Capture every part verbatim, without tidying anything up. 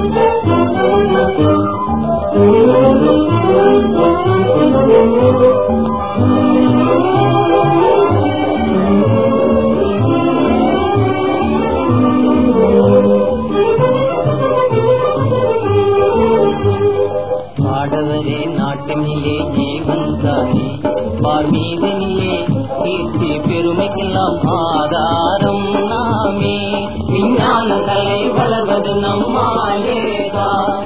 ஆடவரே நாட்டினிலே ஜீவன் தானே, பார்மீதனிலே கீர்த்தி பெருமைக்கெல்லாம் ஆதாரம் நாமே. விஞ்ஞான கலை வளர்வது நம்மாலேதான்.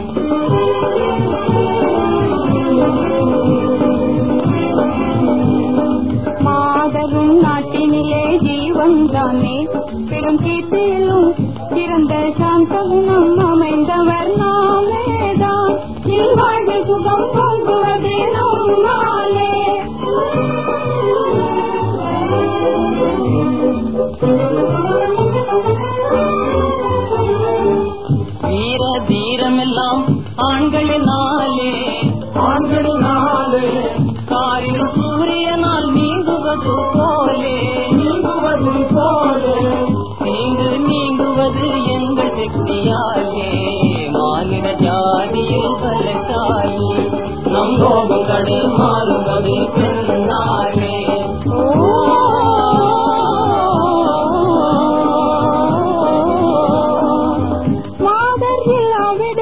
மாதரும் நாட்டினிலே ஜீவன் தானே, பெரும் கீர்த்தியிலும் சிறந்த சாந்த குணம் அமைந்தவர் நாமேதான். இல்வாழ்வு சுகம் பொங்குவது நம்மாலே. வீர தீரமெல்லாம் ஆண்களினாலே, ஆண்களினாலே காரில் சூரியனால் நீங்குவது போலே, நீங்குவது போலே நீங்கு நீங்குவது எங்கள் சக்தியாலே. மாநில ஜாதியில் பலத்தாலே நம் லோகம் கடல் மாறுவது பெண்ணாலே. மாதர் இல்லாவிட